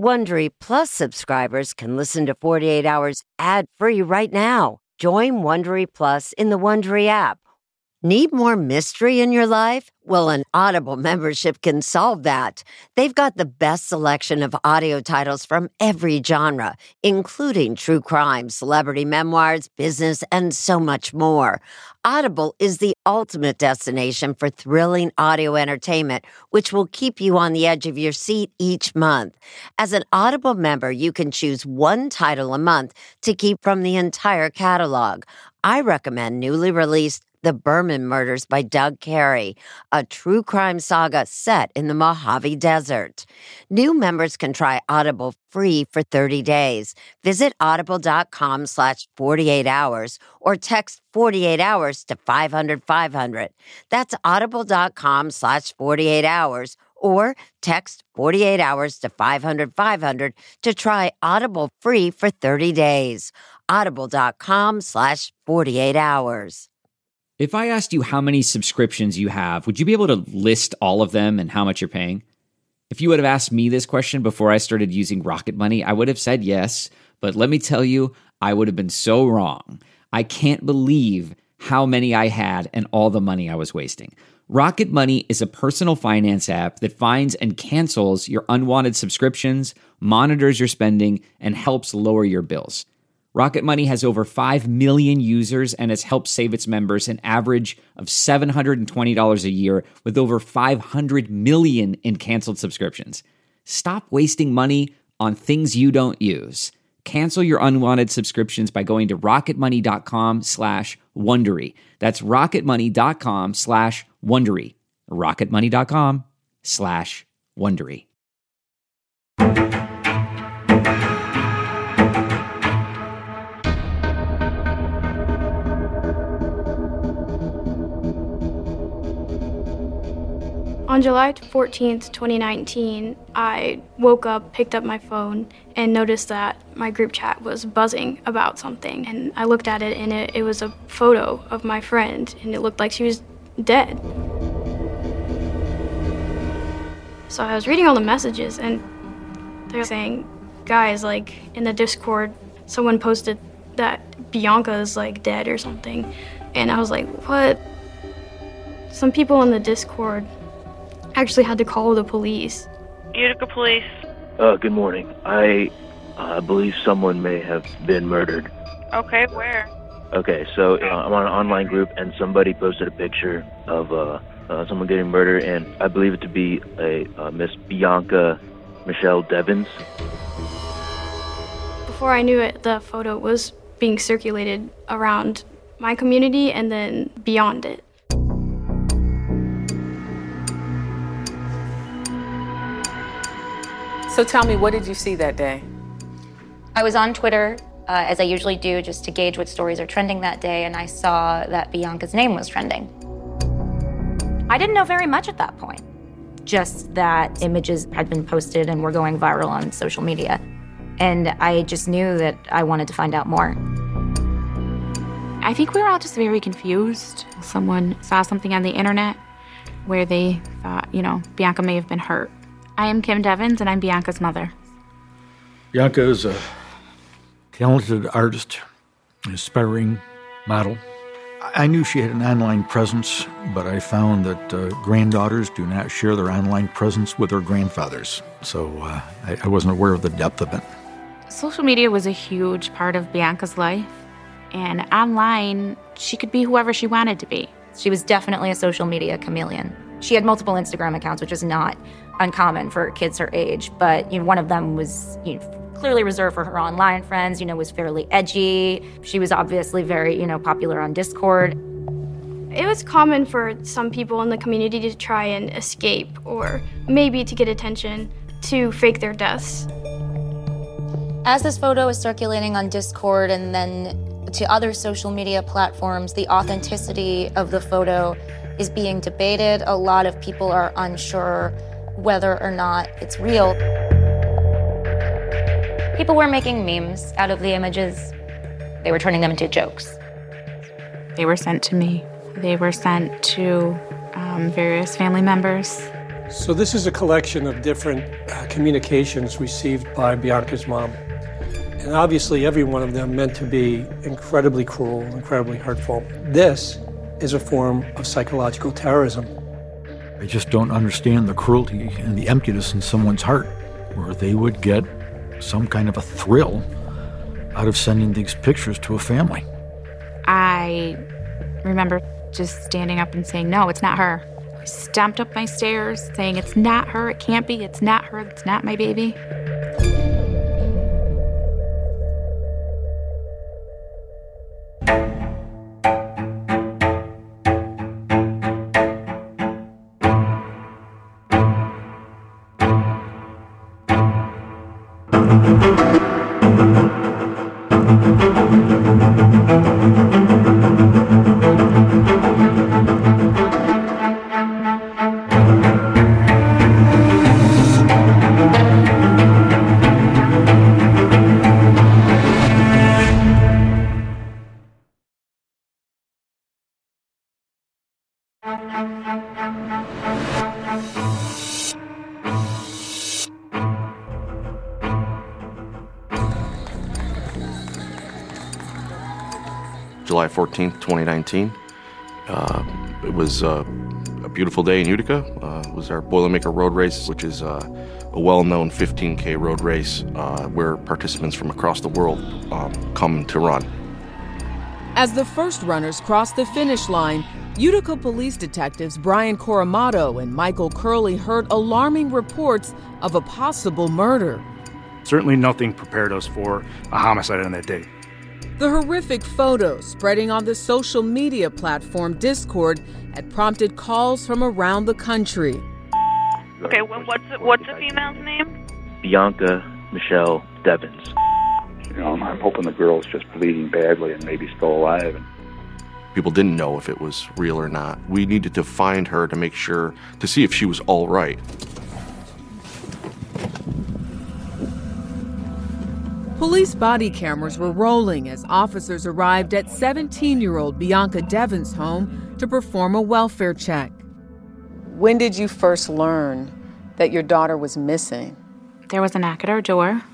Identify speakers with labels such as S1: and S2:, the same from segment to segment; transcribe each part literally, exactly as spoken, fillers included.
S1: Wondery Plus subscribers can listen to forty-eight hours ad-free right now. Join Wondery Plus in the Wondery app. Need more mystery in your life? Well, an Audible membership can solve that. They've got the best selection of audio titles from every genre, including true crime, celebrity memoirs, business, and so much more. Audible is the ultimate destination for thrilling audio entertainment, which will keep you on the edge of your seat each month. As an Audible member, you can choose one title a month to keep from the entire catalog. I recommend newly released The Berman Murders by Doug Carey, a true crime saga set in the Mojave Desert. New members can try Audible free for thirty days. Visit audible.com slash 48 hours or text forty-eight hours to five hundred five hundred. That's audible.com slash 48 hours or text forty-eight hours to five hundred five hundred to try Audible free for thirty days. Audible.com slash 48 hours.
S2: If I asked you how many subscriptions you have, would you be able to list all of them and how much you're paying? If you would have asked me this question before I started using Rocket Money, I would have said yes, but let me tell you, I would have been so wrong. I can't believe how many I had and all the money I was wasting. Rocket Money is a personal finance app that finds and cancels your unwanted subscriptions, monitors your spending, and helps lower your bills. Rocket Money has over five million users and has helped save its members an average of seven hundred twenty dollars a year with over five hundred million in canceled subscriptions. Stop wasting money on things you don't use. Cancel your unwanted subscriptions by going to rocketmoney.com slash Wondery. That's rocketmoney.com slash Wondery. rocketmoney.com slash Wondery.
S3: On July fourteenth, twenty nineteen, I woke up, picked up my phone, and noticed that my group chat was buzzing about something. And I looked at it, and it, it was a photo of my friend, and it looked like she was dead. So I was reading all the messages, and they're saying, guys, like, in the Discord, someone posted that Bianca's, like, dead or something. And I was like, what? Some people in the Discord actually had to call the police.
S4: Utica Police.
S5: Uh, good morning. I uh, believe someone may have been murdered.
S4: Okay, where?
S5: Okay, so uh, I'm on an online group, and somebody posted a picture of uh, uh, someone getting murdered, and I believe it to be a uh, Miss Bianca Michelle Devins.
S3: Before I knew it, the photo was being circulated around my community and then beyond it.
S6: So tell me, what did you see that day?
S7: I was on Twitter, uh, as I usually do, just to gauge what stories are trending that day, and I saw that Bianca's name was trending. I didn't know very much at that point, just that images had been posted and were going viral on social media. And I just knew that I wanted to find out more.
S8: I think we were all just very confused. Someone saw something on the internet where they thought, you know, Bianca may have been hurt. I am Kim Devins, and I'm Bianca's mother.
S9: Bianca is a talented artist, an aspiring model. I knew she had an online presence, but I found that uh, granddaughters do not share their online presence with their grandfathers. So uh, I, I wasn't aware of the depth of it.
S8: Social media was a huge part of Bianca's life, and online, she could be whoever she wanted to be.
S7: She was definitely a social media chameleon. She had multiple Instagram accounts, which is not uncommon for kids her age, but you know, one of them was you know, clearly reserved for her online friends, you know, was fairly edgy. She was obviously very, you know, popular on Discord.
S3: It was common for some people in the community to try and escape, or maybe to get attention, to fake their deaths.
S7: As this photo is circulating on Discord and then to other social media platforms, the authenticity of the photo is being debated. A lot of people are unsure whether or not it's real. People were making memes out of the images. They were turning them into jokes.
S8: They were sent to me. They were sent to um, various family members.
S10: So this is a collection of different uh, communications received by Bianca's mom. And obviously every one of them meant to be incredibly cruel, incredibly hurtful. This is a form of psychological terrorism.
S9: I just don't understand the cruelty and the emptiness in someone's heart, where they would get some kind of a thrill out of sending these pictures to a family.
S8: I remember just standing up and saying, no, it's not her. I stomped up my stairs saying, it's not her, it can't be, it's not her, it's not my baby.
S11: July fourteenth, twenty nineteen. Uh, it was uh, a beautiful day in Utica. Uh, it was our Boilermaker Road Race, which is uh, a well-known fifteen K road race uh, where participants from across the world um, come to run.
S12: As the first runners crossed the finish line, Utica police detectives Brian Coramato and Michael Curley heard alarming reports of a possible murder.
S13: Certainly nothing prepared us for a homicide on that day.
S12: The horrific photos spreading on the social media platform Discord had prompted calls from around the country.
S4: Okay, well, what's the, what's the female's name?
S5: Bianca Michelle Devins.
S14: You know, I'm hoping the girl's just bleeding badly and maybe still alive.
S11: People didn't know if it was real or not. We needed to find her to make sure, to see if she was all right.
S12: Police body cameras were rolling as officers arrived at seventeen-year-old Bianca Devins' home to perform a welfare check.
S6: When did you first learn that your daughter was missing?
S8: There was a knock at our door.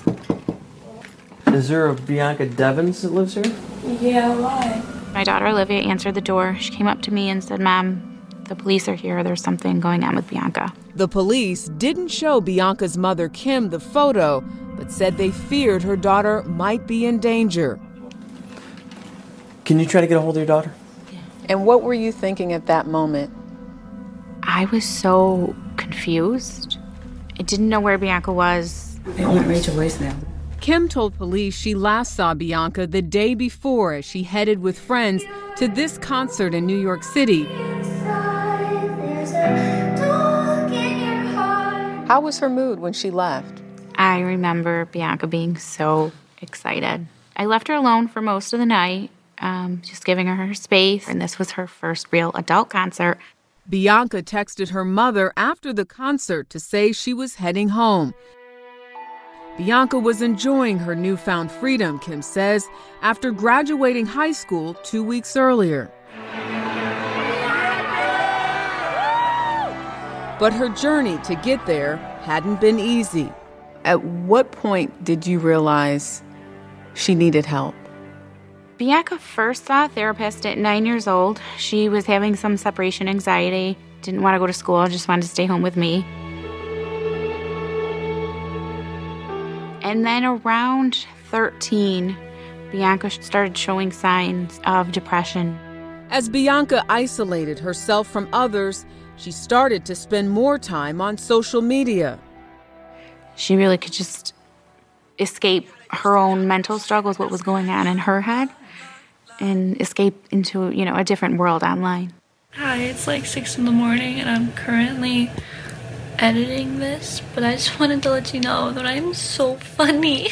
S15: Is there a Bianca Devins that lives here?
S8: Yeah, why? My daughter Olivia answered the door. She came up to me and said, Mom, the police are here. There's something going on with Bianca.
S12: The police didn't show Bianca's mother, Kim, the photo, but said they feared her daughter might be in danger.
S15: Can you try to get a hold of your daughter?
S6: Yeah. And what were you thinking at that moment?
S8: I was so confused. I didn't know where Bianca was.
S16: They won't reach a voicemail.
S12: Kim told police she last saw Bianca the day before as she headed with friends to this concert in New York City.
S6: How was her mood when she left?
S8: I remember Bianca being so excited. I left her alone for most of the night, um, just giving her her space, and this was her first real adult concert.
S12: Bianca texted her mother after the concert to say she was heading home. Bianca was enjoying her newfound freedom, Kim says, after graduating high school two weeks earlier. But her journey to get there hadn't been easy.
S6: At what point did you realize she needed help?
S8: Bianca first saw a therapist at nine years old. She was having some separation anxiety, didn't want to go to school, just wanted to stay home with me. And then around thirteen, Bianca started showing signs of depression.
S12: As Bianca isolated herself from others, she started to spend more time on social media.
S8: She really could just escape her own mental struggles, what was going on in her head, and escape into, you know, a different world online.
S17: Hi, it's like six in the morning and I'm currently editing this, but I just wanted to let you know that I'm so funny.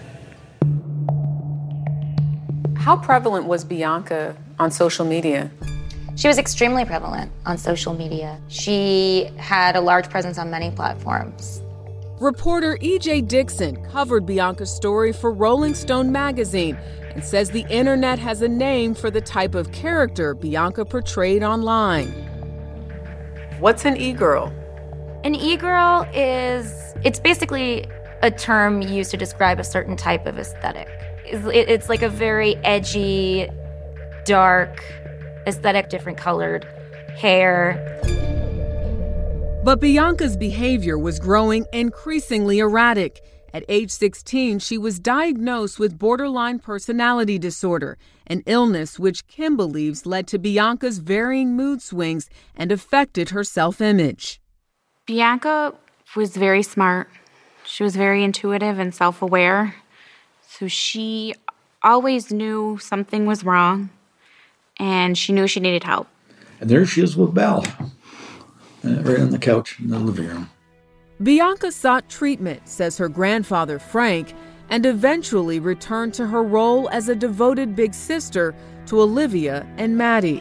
S6: How prevalent was Bianca on social media?
S7: She was extremely prevalent on social media. She had a large presence on many platforms.
S12: Reporter E J Dixon covered Bianca's story for Rolling Stone magazine and says the internet has a name for the type of character Bianca portrayed online.
S6: What's an e-girl?
S7: An e-girl is, it's basically a term used to describe a certain type of aesthetic. It's, it's like a very edgy, dark aesthetic, different colored hair.
S12: But Bianca's behavior was growing increasingly erratic. At age sixteen, she was diagnosed with borderline personality disorder, an illness which Kim believes led to Bianca's varying mood swings and affected her self-image.
S8: Bianca was very smart. She was very intuitive and self-aware. So she always knew something was wrong, and she knew she needed help.
S9: And there she is with Belle, right on the couch in the living room.
S12: Bianca sought treatment, says her grandfather Frank, and eventually returned to her role as a devoted big sister to Olivia and Maddie.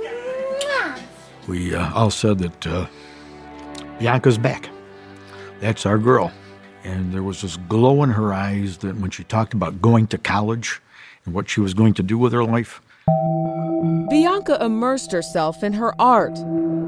S9: We uh, all said that uh, Bianca's back. That's our girl. And there was this glow in her eyes that when she talked about going to college and what she was going to do with her life.
S12: Bianca immersed herself in her art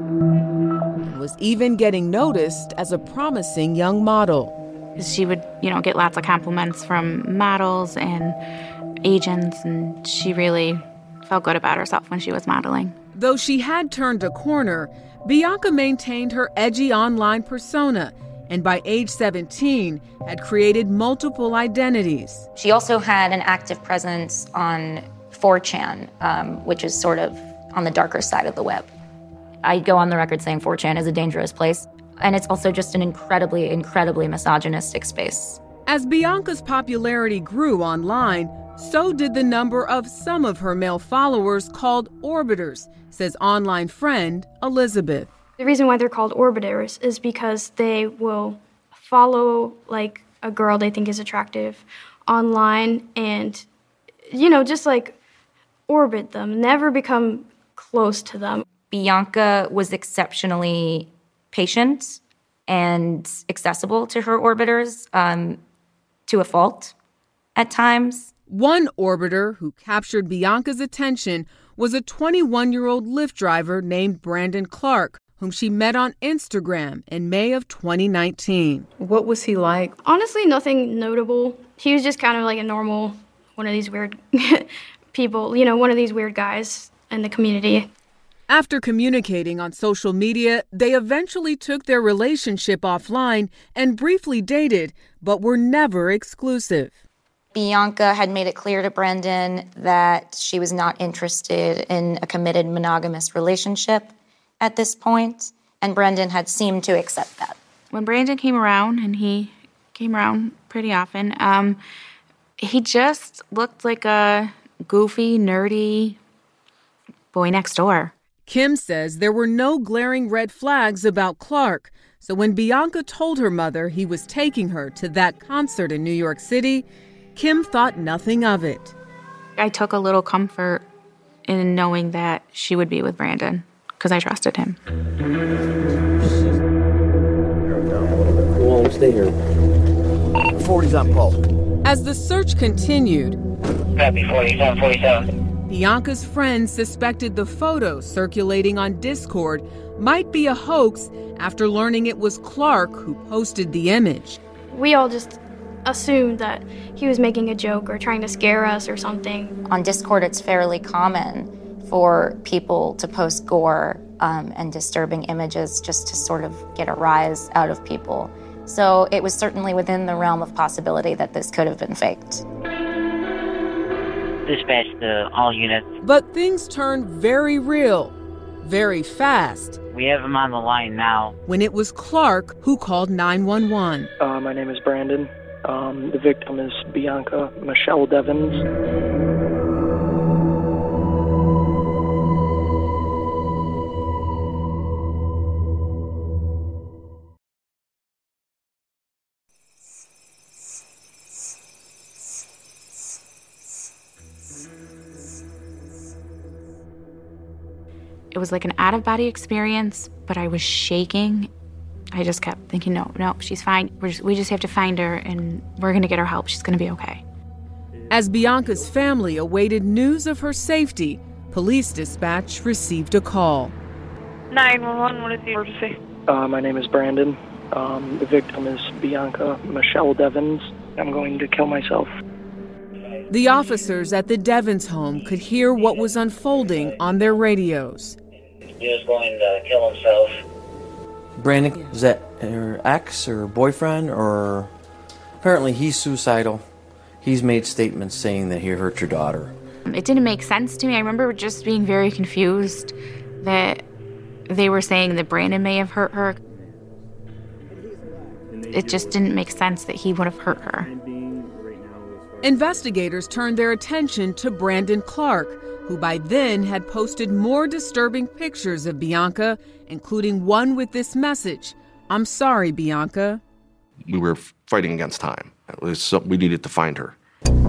S12: and was even getting noticed as a promising young model.
S8: She would, you know, get lots of compliments from models and agents, and she really felt good about herself when she was modeling.
S12: Though she had turned a corner, Bianca maintained her edgy online persona, and by age seventeen, had created multiple identities.
S7: She also had an active presence on four chan, um, which is sort of on the darker side of the web. I go on the record saying four chan is a dangerous place, and it's also just an incredibly, incredibly misogynistic space.
S12: As Bianca's popularity grew online, so did the number of some of her male followers called orbiters, says online friend Elizabeth.
S3: The reason why they're called orbiters is because they will follow like a girl they think is attractive online and, you know, just like orbit them, never become close to them.
S7: Bianca was exceptionally patient and accessible to her orbiters, um, to a fault at times.
S12: One orbiter who captured Bianca's attention was a twenty-one-year-old Lyft driver named Brandon Clark, whom she met on Instagram in May of twenty nineteen.
S6: What was he like?
S3: Honestly, nothing notable. He was just kind of like a normal, one of these weird people, you know, one of these weird guys in the community.
S12: After communicating on social media, they eventually took their relationship offline and briefly dated, but were never exclusive.
S7: Bianca had made it clear to Brendan that she was not interested in a committed monogamous relationship at this point, and Brendan had seemed to accept that.
S8: When Brandon came around, and he came around pretty often, um, he just looked like a goofy, nerdy boy next door.
S12: Kim says there were no glaring red flags about Clark, so when Bianca told her mother he was taking her to that concert in New York City, Kim thought nothing of it.
S8: I took a little comfort in knowing that she would be with Brandon, because I trusted him.
S15: We won't stay here. forty's on Paul.
S12: As the search continued,
S16: Copy, forty-seven, forty-seven.
S12: Bianca's friends suspected the photo circulating on Discord might be a hoax after learning it was Clark who posted the image.
S3: We all just assumed that he was making a joke or trying to scare us or something.
S7: On Discord, it's fairly common for people to post gore um, and disturbing images just to sort of get a rise out of people. So it was certainly within the realm of possibility that this could have been faked.
S16: Dispatch to all units.
S12: But things turned very real, very fast.
S16: We have him on the line now.
S12: When it was Clark who called nine one one.
S18: Uh, my name is Brandon. Um, the victim is Bianca Michelle Devins.
S8: It was like an out-of-body experience, but I was shaking. I just kept thinking, no, no, she's fine. We're just, we just have to find her, and we're going to get her help. She's going to be okay.
S12: As Bianca's family awaited news of her safety, police dispatch received a call.
S4: nine one one, what is the emergency?
S18: Uh, my name is Brandon. Um, the victim is Bianca Michelle Devins. I'm going to kill myself.
S12: The officers at the Devins home could hear what was unfolding on their radios.
S16: He was going to kill himself.
S15: Brandon, is that her ex or boyfriend, or apparently he's suicidal? He's made statements saying that he hurt your daughter.
S8: It didn't make sense to me. I remember just being very confused that they were saying that Brandon may have hurt her. It just didn't make sense that he would have hurt her.
S12: Investigators turned their attention to Brandon Clark, who by then had posted more disturbing pictures of Bianca, including one with this message: "I'm sorry, Bianca."
S11: We were fighting against time. It was something, we needed to find her.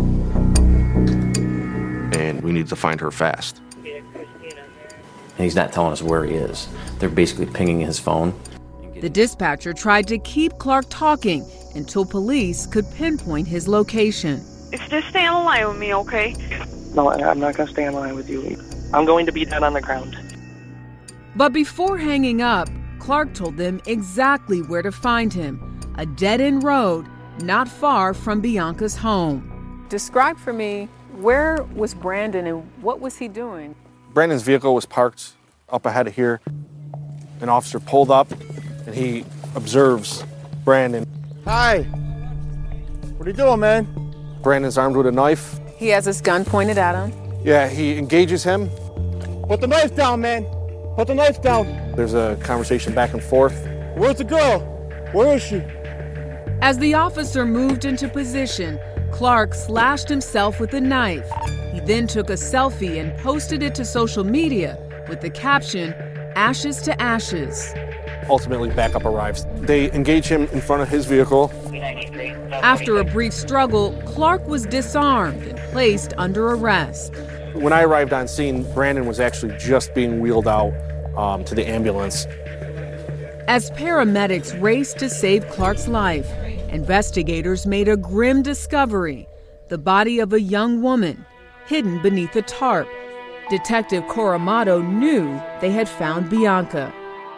S11: And we needed to find her fast.
S15: And he's not telling us where he is. They're basically pinging his phone.
S12: The dispatcher tried to keep Clark talking until police could pinpoint his location.
S4: Just stay on the line with me, okay?
S18: No, I'm not going to stay in line with you. I'm going to be dead on the ground.
S12: But before hanging up, Clark told them exactly where to find him: a dead-end road not far from Bianca's home.
S6: Describe for me, where was Brandon and what was he doing?
S13: Brandon's vehicle was parked up ahead of here. An officer pulled up, and he observes Brandon.
S19: Hi. What are you doing, man?
S13: Brandon's armed with a knife.
S6: He has his gun pointed at him.
S13: Yeah, he engages him.
S19: Put the knife down, man. Put the knife down.
S13: There's a conversation back and forth.
S19: Where's the girl? Where is she?
S12: As the officer moved into position, Clark slashed himself with a knife. He then took a selfie and posted it to social media with the caption, "Ashes to ashes."
S13: Ultimately, backup arrives. They engage him in front of his vehicle.
S12: After a brief struggle, Clark was disarmed and placed under arrest.
S13: When I arrived on scene, Brandon was actually just being wheeled out um, to the ambulance.
S12: As paramedics raced to save Clark's life, investigators made a grim discovery: the body of a young woman hidden beneath a tarp. Detective Coramado knew they had found Bianca.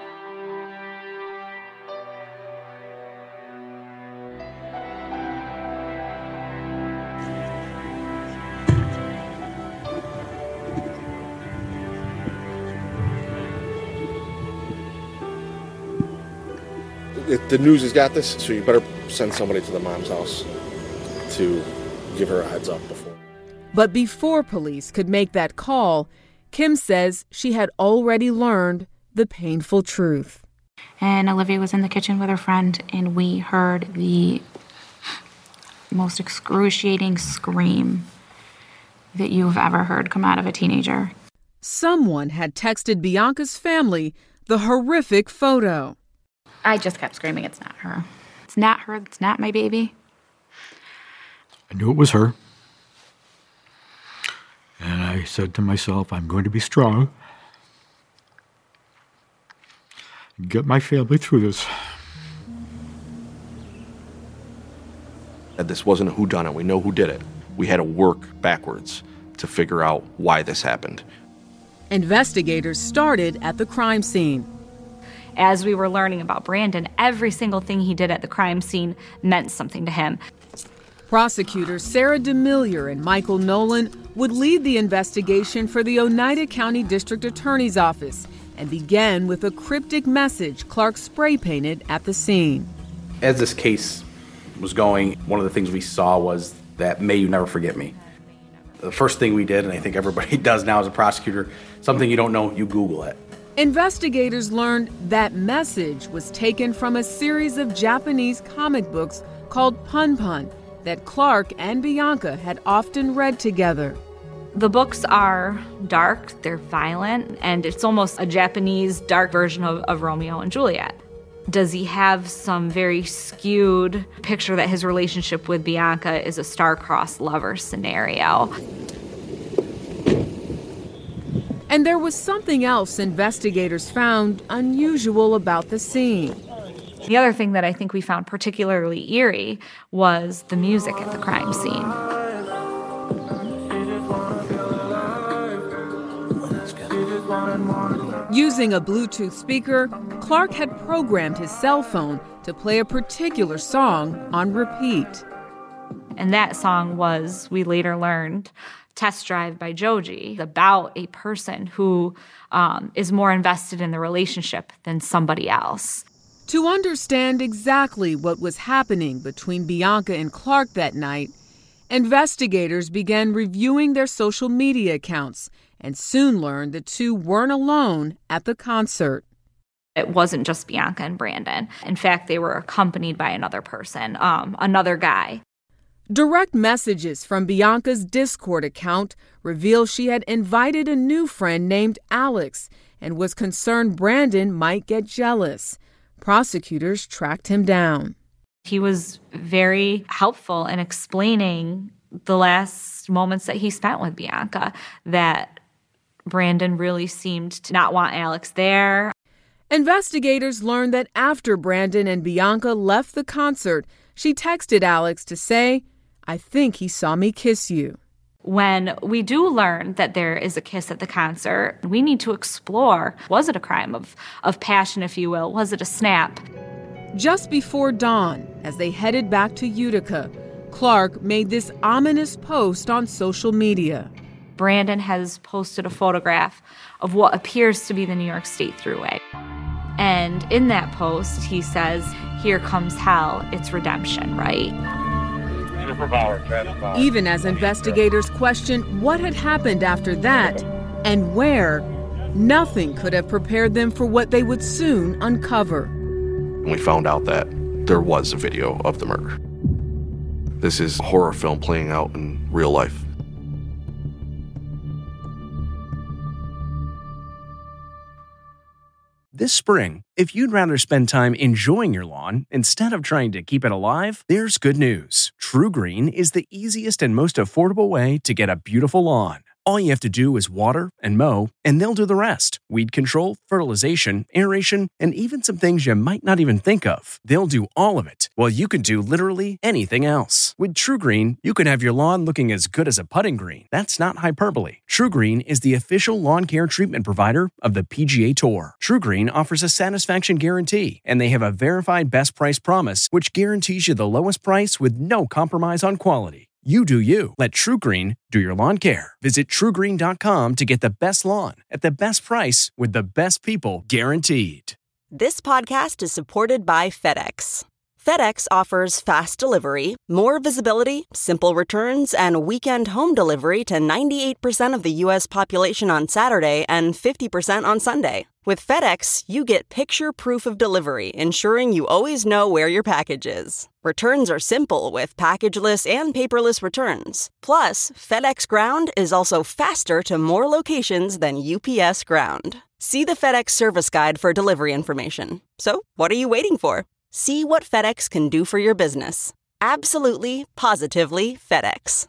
S13: The news has got this, so you better send somebody to the mom's house to give her a heads up before.
S12: But before police could make that call, Kim says she had already learned the painful truth.
S8: And Olivia was in the kitchen with her friend, and we heard the most excruciating scream that you've ever heard come out of a teenager.
S12: Someone had texted Bianca's family the horrific photo.
S8: I just kept screaming, "It's not her. It's not her. It's not my baby."
S9: I knew it was her. And I said to myself, I'm going to be strong. Get my family through this.
S11: And this wasn't a whodunit. We know who did it. We had to work backwards to figure out why this happened.
S12: Investigators started at the crime scene.
S7: As we were learning about Brandon, every single thing he did at the crime scene meant something to him.
S12: Prosecutors Sarah DeMillier and Michael Nolan would lead the investigation for the Oneida County District Attorney's Office and began with a cryptic message Clark spray-painted at the scene.
S20: As this case was going, one of the things we saw was that "May you never forget me." The first thing we did, and I think everybody does now as a prosecutor, something you don't know, you Google it.
S12: Investigators learned that message was taken from a series of Japanese comic books called Pun Pun that Clark and Bianca had often read together.
S7: The books are dark, they're violent, and it's almost a Japanese dark version of, of Romeo and Juliet. Does he have some very skewed picture that his relationship with Bianca is a star-crossed lover scenario?
S12: And there was something else investigators found unusual about the scene.
S7: The other thing that I think we found particularly eerie was the music at the crime scene.
S12: Using a Bluetooth speaker, Clark had programmed his cell phone to play a particular song on repeat.
S8: And that song was, we later learned, Test Drive by Joji, about a person who um, is more invested in the relationship than somebody else.
S12: To understand exactly what was happening between Bianca and Clark that night, investigators began reviewing their social media accounts and soon learned the two weren't alone at the concert.
S8: It wasn't just Bianca and Brandon. In fact, they were accompanied by another person, um, another guy.
S12: Direct messages from Bianca's Discord account reveal she had invited a new friend named Alex and was concerned Brandon might get jealous. Prosecutors tracked him down.
S8: He was very helpful in explaining the last moments that he spent with Bianca, that Brandon really seemed to not want Alex there.
S12: Investigators learned that after Brandon and Bianca left the concert, she texted Alex to say, "I think he saw me kiss you."
S8: When we do learn that there is a kiss at the concert, we need to explore, was it a crime of, of passion, if you will? Was it a snap?
S12: Just before dawn, as they headed back to Utica, Clark made this ominous post on social media.
S8: Brandon has posted a photograph of what appears to be the New York State Thruway. And in that post, he says, "Here comes hell, it's redemption, right?"
S12: Even as investigators questioned what had happened after that and where, nothing could have prepared them for what they would soon uncover.
S11: We found out that there was a video of the murder. This is a horror film playing out in real life.
S21: This spring, if you'd rather spend time enjoying your lawn instead of trying to keep it alive, there's good news. TruGreen is the easiest and most affordable way to get a beautiful lawn. All you have to do is water and mow, and they'll do the rest. Weed control, fertilization, aeration, and even some things you might not even think of. They'll do all of it, while you can do literally anything else. With TruGreen, you can have your lawn looking as good as a putting green. That's not hyperbole. TruGreen is the official lawn care treatment provider of the P G A Tour. TruGreen offers a satisfaction guarantee, and they have a verified best price promise, which guarantees you the lowest price with no compromise on quality. You do you. Let TruGreen do your lawn care. Visit True Green dot com to get the best lawn at the best price with the best people guaranteed.
S22: This podcast is supported by FedEx. FedEx offers fast delivery, more visibility, simple returns, and weekend home delivery to ninety-eight percent of the U S population on Saturday and fifty percent on Sunday. With FedEx, you get picture proof of delivery, ensuring you always know where your package is. Returns are simple with packageless and paperless returns. Plus, FedEx Ground is also faster to more locations than U P S Ground. See the FedEx service guide for delivery information. So, what are you waiting for? See what FedEx can do for your business. Absolutely, positively FedEx.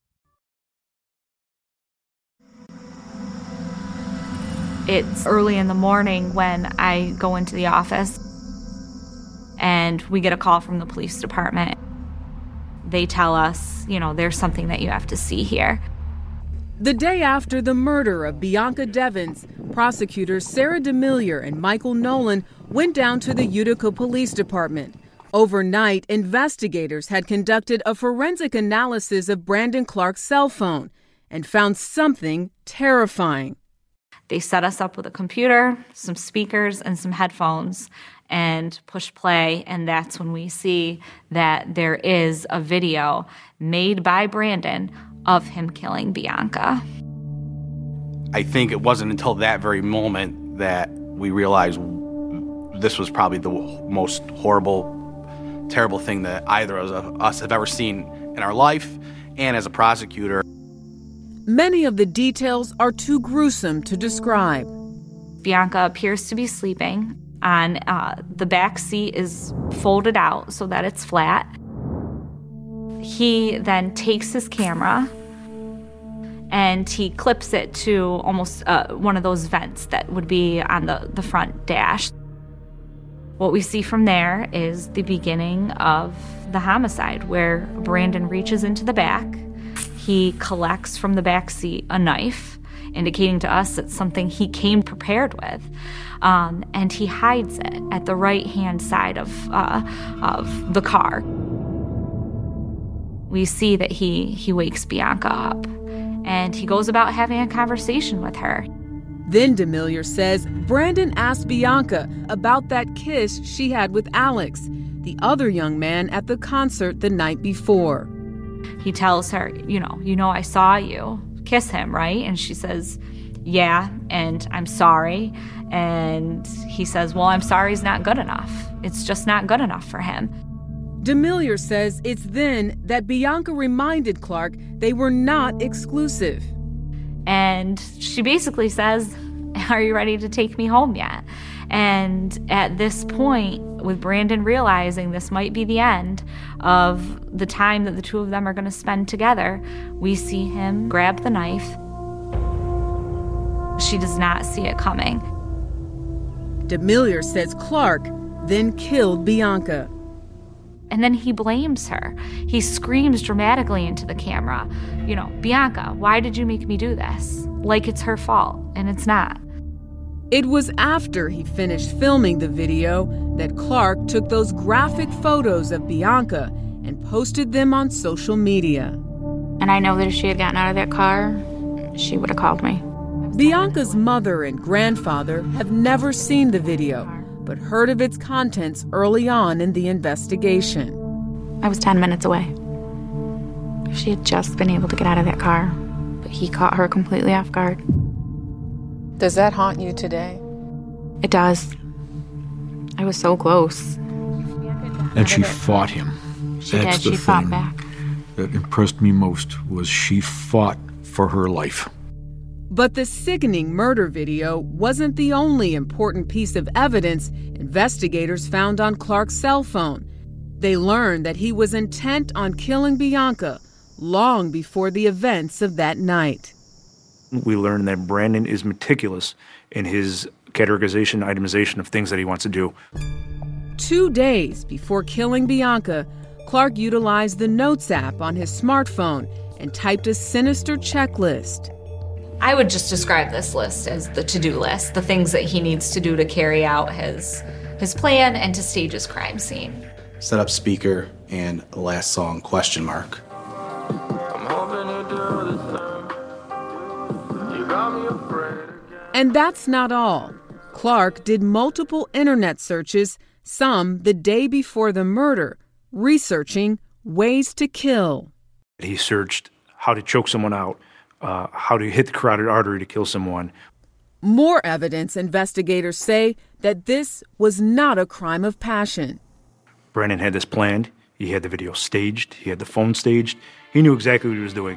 S8: It's early in the morning when I go into the office and we get a call from the police department. They tell us, you know, there's something that you have to see here.
S12: The day after the murder of Bianca Devins, prosecutors Sarah DeMillier and Michael Nolan went down to the Utica Police Department. Overnight, investigators had conducted a forensic analysis of Brandon Clark's cell phone and found something terrifying.
S8: They set us up with a computer, some speakers, and some headphones, and push play, and that's when we see that there is a video made by Brandon of him killing Bianca.
S20: I think it wasn't until that very moment that we realized this was probably the most horrible, terrible thing that either of us have ever seen in our life, and as a prosecutor.
S12: Many of the details are too gruesome to describe.
S8: Bianca appears to be sleeping, and uh, the back seat is folded out so that it's flat. He then takes his camera and he clips it to almost uh, one of those vents that would be on the, the front dash. What we see from there is the beginning of the homicide, where Brandon reaches into the back. He collects from the back seat a knife,
S1: indicating to us it's something he came prepared with. Um, and he hides it at the right-hand side of, uh, of the car. We see that he, he wakes Bianca up, and he goes about having a conversation with her.
S12: Then Demillier says Brandon asked Bianca about that kiss she had with Alex, the other young man at the concert the night before.
S1: He tells her, you know, you know I saw you kiss him, right? And she says, yeah, and I'm sorry. And he says, well, I'm sorry is not good enough. It's just not good enough for him.
S12: Demillier says it's then that Bianca reminded Clark they were not exclusive.
S1: And she basically says, are you ready to take me home yet? And at this point, with Brandon realizing this might be the end of the time that the two of them are going to spend together, we see him grab the knife. She does not see it coming.
S12: Demillier says Clark then killed Bianca.
S1: And then he blames her. He screams dramatically into the camera, you know, Bianca, why did you make me do this? Like it's her fault, and it's not.
S12: It was after he finished filming the video that Clark took those graphic photos of Bianca and posted them on social media.
S8: And I know that if she had gotten out of that car, she would have called me.
S12: Bianca's mother and grandfather have never seen the video, but heard of its contents early on in the investigation.
S8: I was ten minutes away. She had just been able to get out of that car, but he caught her completely off guard.
S6: Does that haunt you today?
S8: It does. I was so close.
S9: And she fought him.
S8: She
S9: That's
S8: did.
S9: the
S8: She
S9: thing
S8: fought back.
S9: that impressed me most was she fought for her life.
S12: But the sickening murder video wasn't the only important piece of evidence investigators found on Clark's cell phone. They learned that he was intent on killing Bianca long before the events of that night.
S2: We learned that Brandon is meticulous in his categorization, itemization of things that he wants to do.
S12: Two days before killing Bianca, Clark utilized the Notes app on his smartphone and typed a sinister checklist.
S1: I would just describe this list as the to-do list, the things that he needs to do to carry out his his plan and to stage his crime scene.
S23: Set up speaker and last song, question mark.
S12: And that's not all. Clark did multiple internet searches, some the day before the murder, researching ways to kill.
S2: He searched how to choke someone out, uh, how to hit the carotid artery to kill someone.
S12: More evidence, investigators say, that this was not a crime of passion.
S2: Brandon had this planned. He had the video staged. He had the phone staged. He knew exactly what he was doing.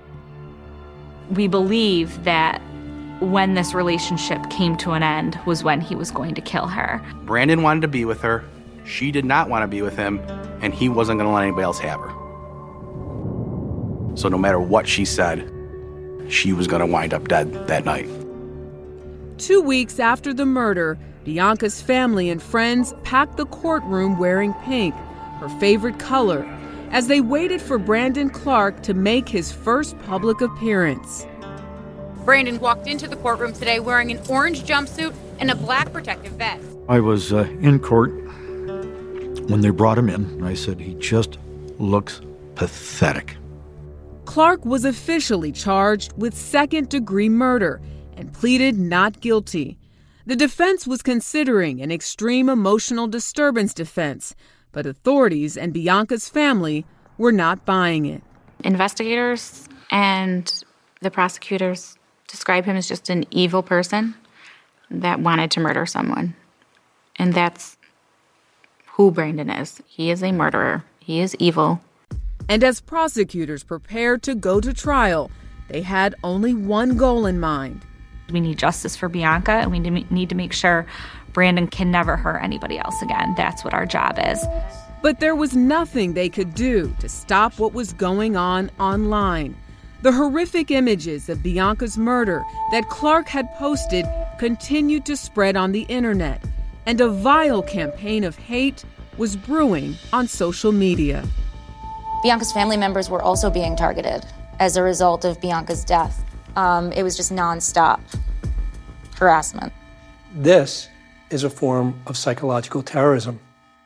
S1: We believe that when this relationship came to an end was when he was going to kill her.
S20: Brandon wanted to be with her. She did not want to be with him, and he wasn't going to let anybody else have her. So no matter what she said, she was going to wind up dead that night.
S12: Two weeks after the murder, Bianca's family and friends packed the courtroom wearing pink, her favorite color, as they waited for Brandon Clark to make his first public appearance.
S24: Brandon walked into the courtroom today wearing an orange jumpsuit and a black protective vest.
S9: I was uh, in court when they brought him in. I said, he just looks pathetic.
S12: Clark was officially charged with second-degree murder and pleaded not guilty. The defense was considering an extreme emotional disturbance defense, but authorities and Bianca's family were not buying it.
S8: Investigators and the prosecutors describe him as just an evil person that wanted to murder someone. And that's who Brandon is. He is a murderer. He is evil.
S12: And as prosecutors prepared to go to trial, they had only one goal in mind.
S1: We need justice for Bianca, and we need to make sure Brandon can never hurt anybody else again. That's what our job is.
S12: But there was nothing they could do to stop what was going on online. The horrific images of Bianca's murder that Clark had posted continued to spread on the internet, and a vile campaign of hate was brewing on social media.
S7: Bianca's family members were also being targeted as a result of Bianca's death. Um, it was just nonstop harassment.
S18: This is a form of psychological terrorism.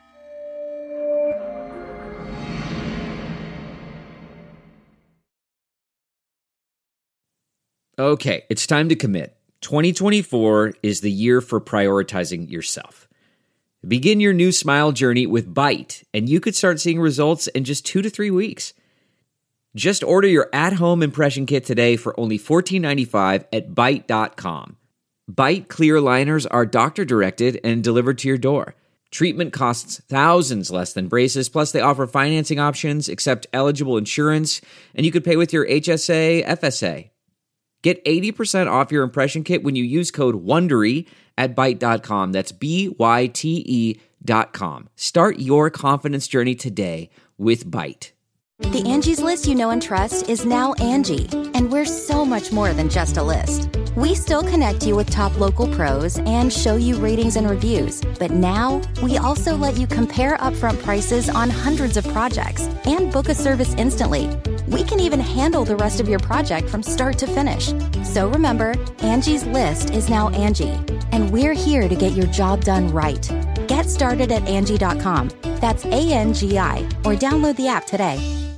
S5: Okay, it's time to commit. twenty twenty-four is the year for prioritizing yourself. Begin your new smile journey with Byte, and you could start seeing results in just two to three weeks. Just order your at-home impression kit today for only fourteen ninety-five at byte dot com. Byte clear liners are doctor-directed and delivered to your door. Treatment costs thousands less than braces, plus they offer financing options, accept eligible insurance, and you could pay with your H S A, F S A. Get eighty percent off your impression kit when you use code WONDERY at byte dot com. That's B Y T E dot com. Start your confidence journey today with Byte.
S10: The Angie's List you know and trust is now Angie, and we're so much more than just a list. We still connect you with top local pros and show you ratings and reviews, but now we also let you compare upfront prices on hundreds of projects and book a service instantly. We can even handle the rest of your project from start to finish. So remember, Angie's List is now Angie, and we're here to get your job done right. Get started at Angie dot com. That's A N G I, or download the app today.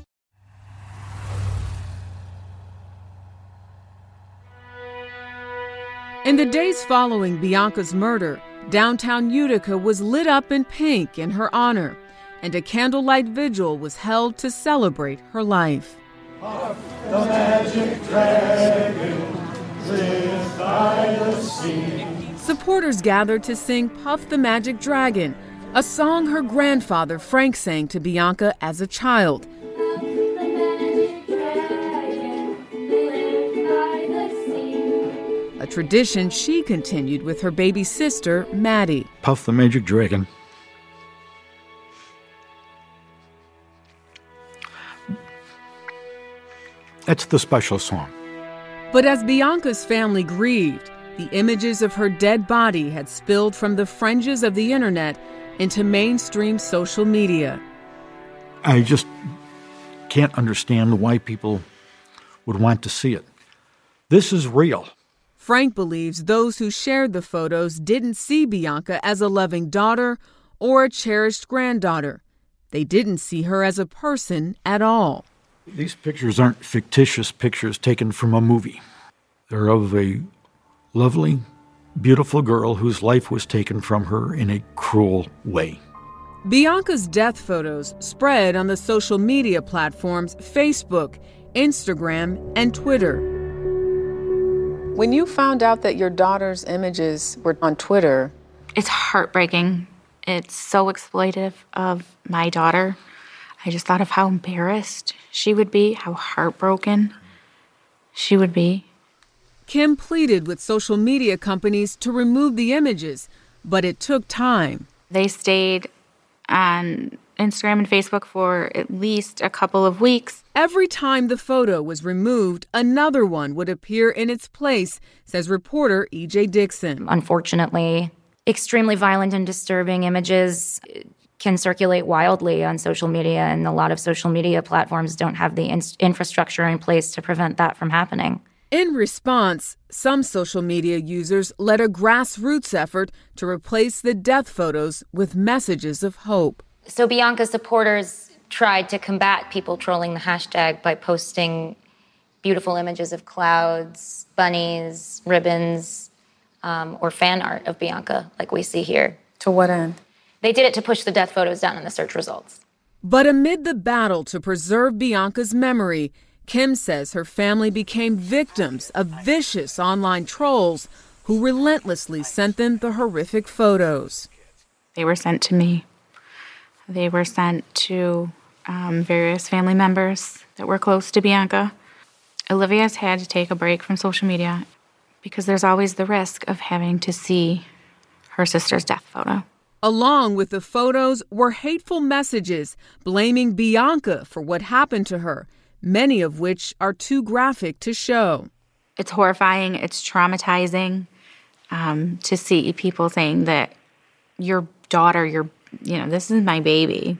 S12: In the days following Bianca's murder, downtown Utica was lit up in pink in her honor, and a candlelight vigil was held to celebrate her life.
S14: Hark, the magic dragon lives by the sea.
S12: Supporters gathered to sing Puff the Magic Dragon, a song her grandfather Frank sang to Bianca as a child. A tradition she continued with her baby sister, Maddie.
S9: Puff the Magic Dragon. That's the special song.
S12: But as Bianca's family grieved, the images of her dead body had spilled from the fringes of the internet into mainstream social media.
S9: I just can't understand why people would want to see it. This is real.
S12: Frank believes those who shared the photos didn't see Bianca as a loving daughter or a cherished granddaughter. They didn't see her as a person at all.
S9: These pictures aren't fictitious pictures taken from a movie. They're of a lovely, beautiful girl whose life was taken from her in a cruel way.
S12: Bianca's death photos spread on the social media platforms Facebook, Instagram, and Twitter.
S6: When you found out that your daughter's images were on Twitter,
S8: it's heartbreaking. It's so exploitive of my daughter. I just thought of how embarrassed she would be, how heartbroken she would be.
S12: Kim pleaded with social media companies to remove the images, but it took time.
S8: They stayed on Instagram and Facebook for at least a couple of weeks.
S12: Every time the photo was removed, another one would appear in its place, says reporter E J Dixon.
S7: Unfortunately, extremely violent and disturbing images can circulate wildly on social media, and a lot of social media platforms don't have the in- infrastructure in place to prevent that from happening.
S12: In response, some social media users led a grassroots effort to replace the death photos with messages of hope.
S7: So Bianca's supporters tried to combat people trolling the hashtag by posting beautiful images of clouds, bunnies, ribbons, um, or fan art of Bianca, like we see here.
S6: To what end?
S7: They did it to push the death photos down in the search results.
S12: But amid the battle to preserve Bianca's memory, Kim says her family became victims of vicious online trolls who relentlessly sent them the horrific photos.
S8: They were sent to me. They were sent to um, various family members that were close to Bianca. Olivia's had to take a break from social media because there's always the risk of having to see her sister's death photo.
S12: Along with the photos were hateful messages blaming Bianca for what happened to her, many of which are too graphic to show.
S8: It's horrifying. It's traumatizing um, to see people saying that your daughter, your, you know, this is my baby,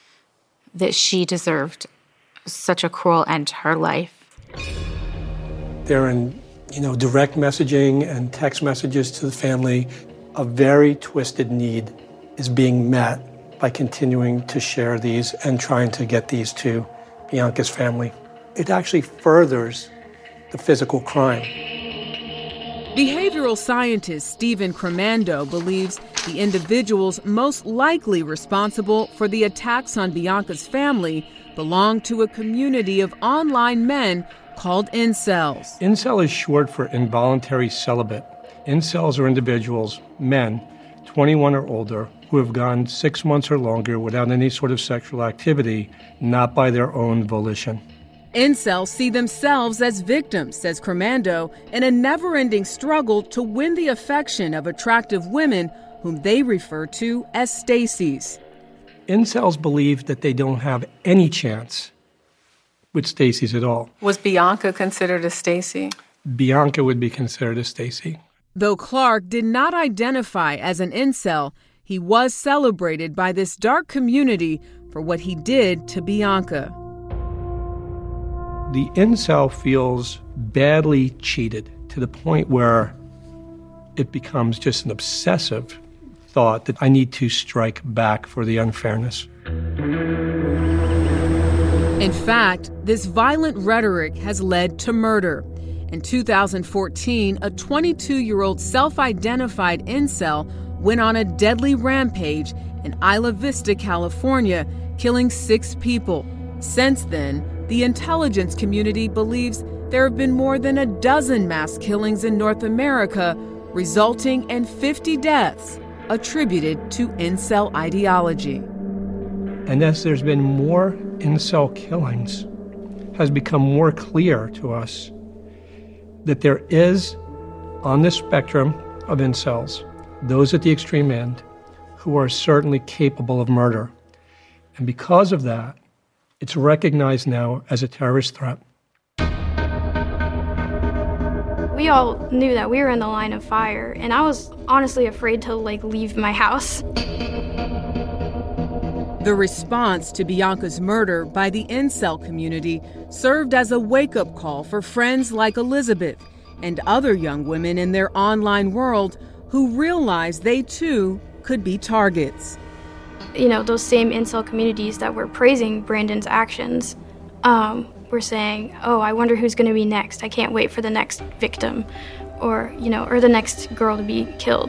S8: that she deserved such a cruel end to her life.
S18: They're in you know, direct messaging and text messages to the family. A very twisted need is being met by continuing to share these and trying to get these to Bianca's family. It actually furthers the physical crime.
S12: Behavioral scientist Stephen Cremando believes the individuals most likely responsible for the attacks on Bianca's family belong to a community of online men called incels.
S18: Incel is short for involuntary celibate. Incels are individuals, men, twenty-one or older, who have gone six months or longer without any sort of sexual activity, not by their own volition.
S12: Incels see themselves as victims, says Cremando, in a never-ending struggle to win the affection of attractive women whom they refer to as Stacys.
S18: Incels believe that they don't have any chance with Stacys at all.
S6: Was Bianca considered a Stacy?
S18: Bianca would be considered a Stacy.
S12: Though Clark did not identify as an incel, he was celebrated by this dark community for what he did to Bianca.
S18: The incel feels badly cheated to the point where it becomes just an obsessive thought that I need to strike back for the unfairness.
S12: In fact, this violent rhetoric has led to murder. In two thousand fourteen, a twenty-two-year-old self-identified incel went on a deadly rampage in Isla Vista, California, killing six people. Since then, the intelligence community believes there have been more than a dozen mass killings in North America, resulting in fifty deaths attributed to incel ideology.
S18: And as there's been more incel killings, it has become more clear to us that there is, on the spectrum of incels, those at the extreme end who are certainly capable of murder. And because of that, it's recognized now as a terrorist threat.
S3: We all knew that we were in the line of fire, and I was honestly afraid to, like, leave my house.
S12: The response to Bianca's murder by the incel community served as a wake-up call for friends like Elizabeth and other young women in their online world who realized they, too, could be targets.
S3: You know, those same incel communities that were praising Brandon's actions um, were saying, oh, I wonder who's going to be next. I can't wait for the next victim or, you know, or the next girl to be killed.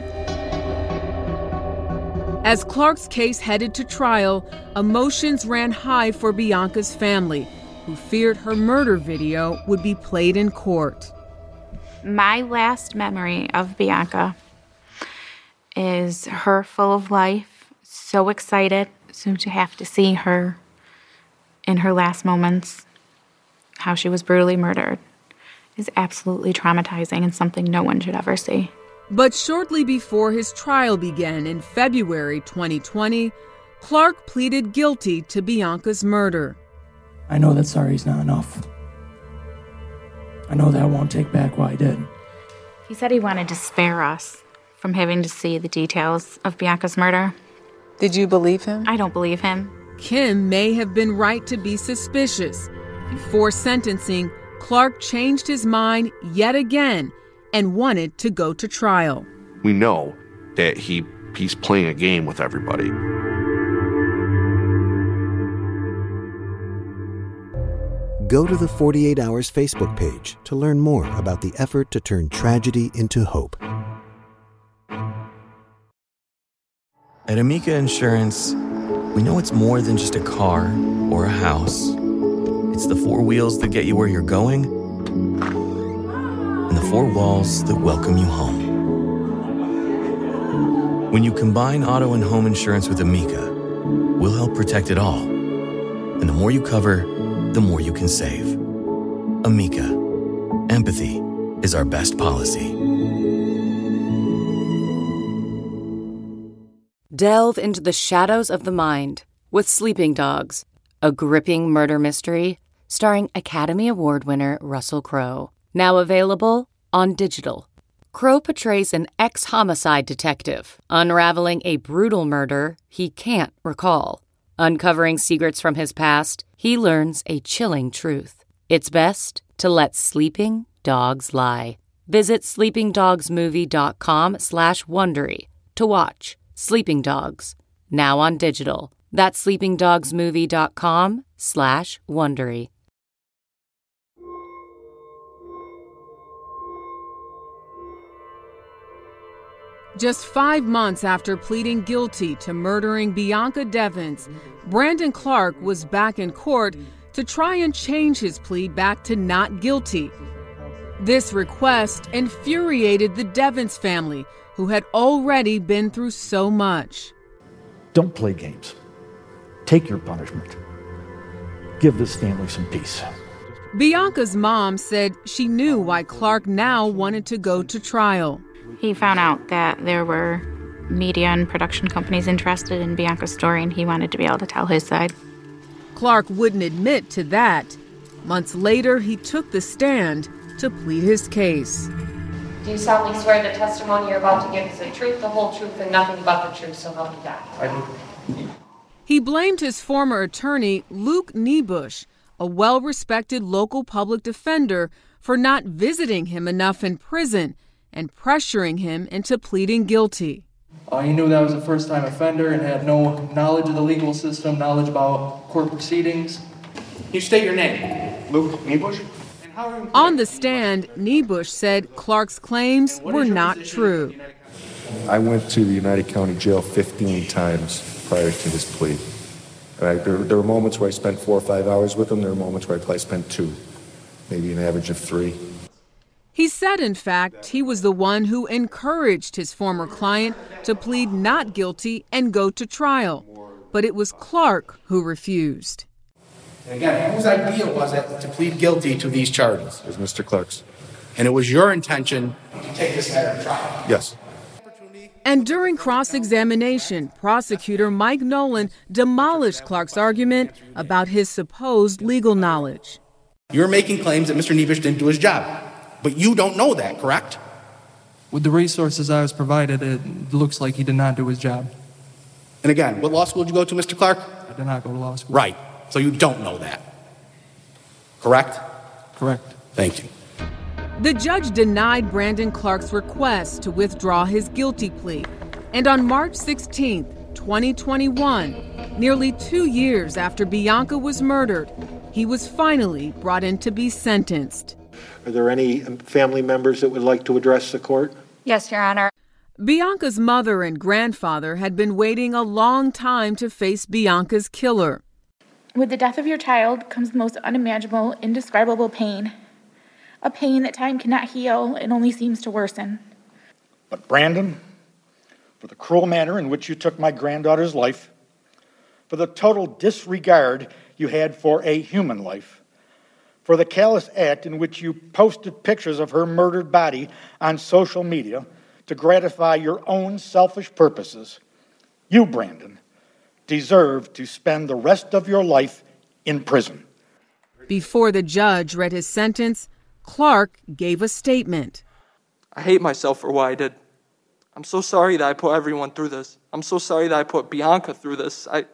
S12: As Clark's case headed to trial, emotions ran high for Bianca's family, who feared her murder video would be played in court.
S8: My last memory of Bianca is her full of life, so excited soon to have to see her in her last moments, how she was brutally murdered, is absolutely traumatizing and something no one should ever see.
S12: But shortly before his trial began in February twenty twenty, Clark pleaded guilty to Bianca's murder.
S15: I know that sorry's not enough. I know that I won't take back what I did.
S8: He said he wanted to spare us from having to see the details of Bianca's murder.
S6: Did you believe him?
S8: I don't believe him.
S12: Kim may have been right to be suspicious. Before sentencing, Clark changed his mind yet again and wanted to go to trial.
S11: We know that he he's playing a game with everybody.
S16: Go to the forty-eight hours Facebook page to learn more about the effort to turn tragedy into hope.
S17: At Amica Insurance, we know it's more than just a car or a house. It's the four wheels that get you where you're going and the four walls that welcome you home. When you combine auto and home insurance with Amica, we'll help protect it all. And the more you cover, the more you can save. Amica. Empathy is our best policy.
S25: Delve into the shadows of the mind with Sleeping Dogs, a gripping murder mystery starring Academy Award winner Russell Crowe. Now available on digital. Crowe portrays an ex-homicide detective unraveling a brutal murder he can't recall. Uncovering secrets from his past, he learns a chilling truth. It's best to let sleeping dogs lie. Visit sleepingdogsmovie.com slash Wondery to watch Sleeping Dogs, now on digital. That's sleepingdogsmovie.com slash Wondery.
S12: Just five months after pleading guilty to murdering Bianca Devins, Brandon Clark was back in court to try and change his plea back to not guilty. This request infuriated the Devins family, who had already been through so much.
S9: Don't play games. Take your punishment. Give this family some peace.
S12: Bianca's mom said she knew why Clark now wanted to go to trial.
S8: He found out that there were media and production companies interested in Bianca's story, and he wanted to be able to tell his side.
S12: Clark wouldn't admit to that. Months later, he took the stand to plead his case.
S4: Do you solemnly swear the testimony you're about to give is the truth, the whole truth, and nothing but the truth, so help you God?
S13: I do.
S12: He blamed his former attorney, Luke Niebusch, a well-respected local public defender, for not visiting him enough in prison and pressuring him into pleading guilty.
S13: Uh, he knew that I was a first-time offender and had no knowledge of the legal system, knowledge about court proceedings.
S20: You state your name.
S13: Luke Niebusch.
S12: On the stand, Niebusch said Clark's claims were not true.
S19: I went to the United County Jail fifteen times prior to his plea. And I, there, there were moments where I spent four or five hours with him. There were moments where I probably spent two, maybe an average of three.
S12: He said, in fact, he was the one who encouraged his former client to plead not guilty and go to trial. But it was Clark who refused.
S20: And again, whose idea was it to plead guilty to these charges?
S19: It was Mister Clark's.
S20: And it was your intention to take this matter to trial?
S19: Yes.
S12: And during cross-examination, prosecutor Mike Nolan demolished Clark's argument about his supposed legal knowledge.
S20: You're making claims that Mister Niebusch didn't do his job, but you don't know that, correct?
S13: With the resources I was provided, it looks like he did not do his job.
S20: And again, what law school did you go to, Mister Clark?
S13: I did not go to law school.
S20: Right. So you don't know that. Correct?
S13: Correct.
S20: Thank you.
S12: The judge denied Brandon Clark's request to withdraw his guilty plea. And on March sixteenth, twenty twenty-one, nearly two years after Bianca was murdered, he was finally brought in to be sentenced.
S9: Are there any family members that would like to address the court?
S4: Yes, Your Honor.
S12: Bianca's mother and grandfather had been waiting a long time to face Bianca's killer.
S21: With the death of your child comes the most unimaginable, indescribable pain. A pain that time cannot heal and only seems to worsen.
S22: But Brandon, for the cruel manner in which you took my granddaughter's life, for the total disregard you had for a human life, for the callous act in which you posted pictures of her murdered body on social media to gratify your own selfish purposes, you, Brandon, deserve to spend the rest of your life in prison.
S12: Before the judge read his sentence, Clark gave a statement.
S13: I hate myself for what I did. I'm so sorry that I put everyone through this. I'm so sorry that I put Bianca through this. I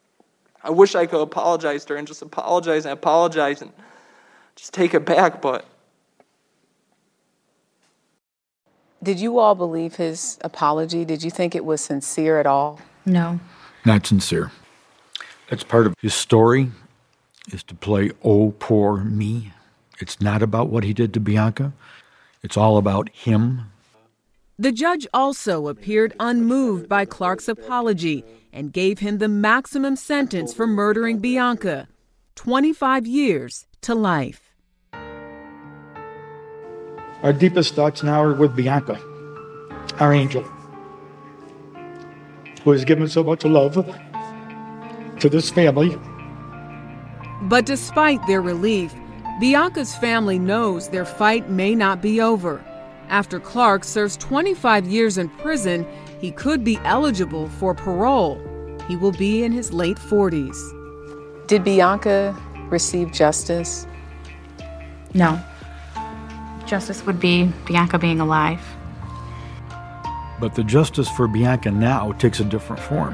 S13: I wish I could apologize to her and just apologize and apologize and just take it back, but...
S6: Did you all believe his apology? Did you think it was sincere at all?
S8: No.
S9: Not sincere. That's part of his story, is to play oh, poor me. It's not about what he did to Bianca. It's all about him.
S12: The judge also appeared unmoved by Clark's apology and gave him the maximum sentence for murdering Bianca, twenty-five years to life.
S22: Our deepest thoughts now are with Bianca, our angel, who has given so much love to this family.
S12: But despite their relief, Bianca's family knows their fight may not be over. After Clark serves twenty-five years in prison, he could be eligible for parole. He will be in his late forties.
S6: Did Bianca receive justice?
S8: No. Justice would be Bianca being alive.
S9: But the justice for Bianca now takes a different form.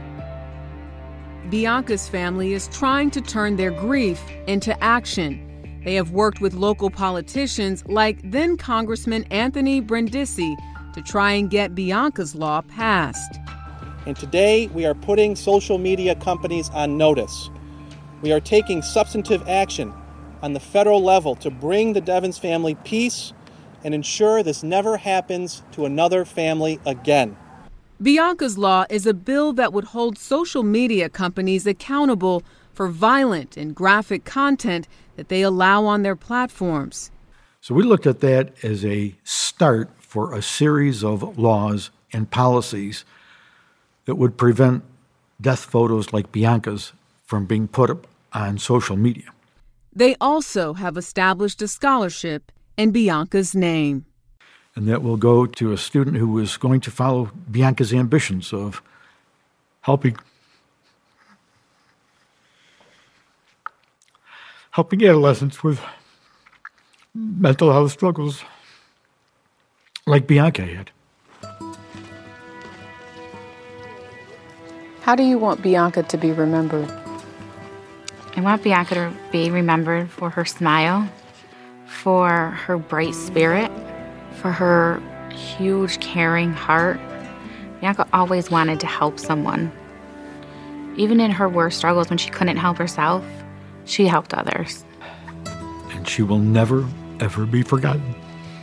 S12: Bianca's family is trying to turn their grief into action. They have worked with local politicians like then Congressman Anthony Brindisi to try and get Bianca's law passed.
S1: And today we are putting social media companies on notice. We are taking substantive action on the federal level to bring the Devens family peace and ensure this never happens to another family again.
S12: Bianca's law is a bill that would hold social media companies accountable for violent and graphic content that they allow on their platforms.
S9: So we looked at that as a start for a series of laws and policies that would prevent death photos like Bianca's from being put up on social media.
S12: They also have established a scholarship in Bianca's name.
S9: And that will go to a student who is going to follow Bianca's ambitions of helping helping adolescents with mental health struggles like Bianca had.
S6: How do you want Bianca to be remembered?
S8: I want Bianca to be remembered for her smile, for her bright spirit, for her huge, caring heart. Bianca always wanted to help someone. Even in her worst struggles, when she couldn't help herself, she helped others.
S9: And she will never, ever be forgotten.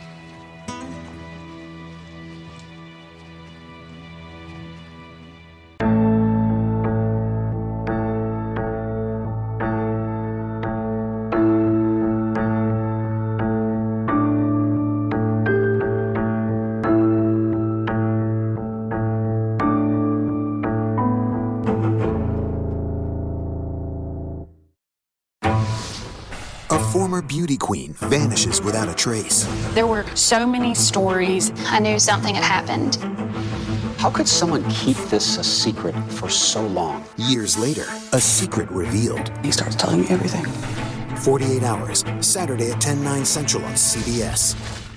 S2: Beauty queen vanishes without a trace.
S5: There were so many stories. I knew something had happened.
S23: How could someone keep this a secret for so long?
S2: Years later, a secret revealed.
S23: He starts telling me everything.
S2: forty-eight hours, Saturday at ten, nine central on C B S.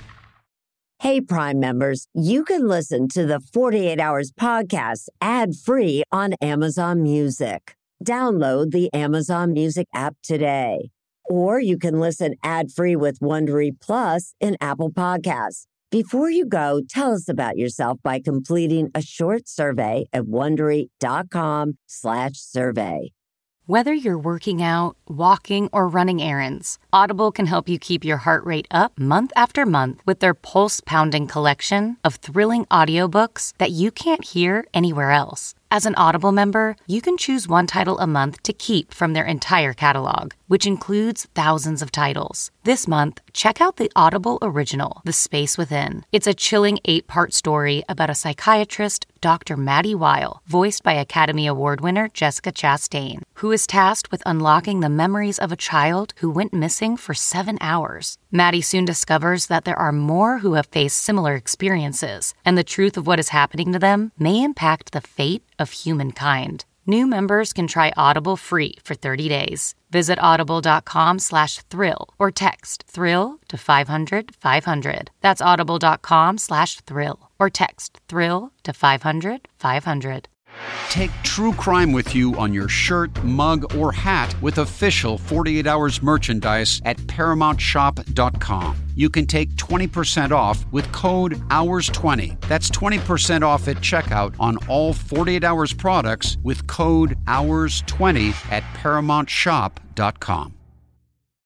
S24: Hey, Prime members, you can listen to the forty-eight hours podcast ad-free on Amazon Music. Download the Amazon Music app today. Or you can listen ad-free with Wondery Plus in Apple Podcasts. Before you go, tell us about yourself by completing a short survey at Wondery.com slash survey.
S26: Whether you're working out, walking, or running errands, Audible can help you keep your heart rate up month after month with their pulse-pounding collection of thrilling audiobooks that you can't hear anywhere else. As an Audible member, you can choose one title a month to keep from their entire catalog, which includes thousands of titles. This month, check out the Audible original, The Space Within. It's a chilling eight-part story about a psychiatrist, Doctor Maddie Weil, voiced by Academy Award winner Jessica Chastain, who is tasked with unlocking the memories of a child who went missing for seven hours. Maddie soon discovers that there are more who have faced similar experiences, and the truth of what is happening to them may impact the fate of humankind. New members can try Audible free for thirty days. Visit audible.com slash thrill or text thrill to five hundred five hundred. That's audible.com slash thrill or text thrill to five hundred five hundred.
S27: Take true crime with you on your shirt, mug, or hat with official forty-eight hours merchandise at paramount shop dot com. You can take twenty percent off with code hours twenty. That's twenty percent off at checkout on all forty-eight hours products with code hours twenty at paramount shop dot com.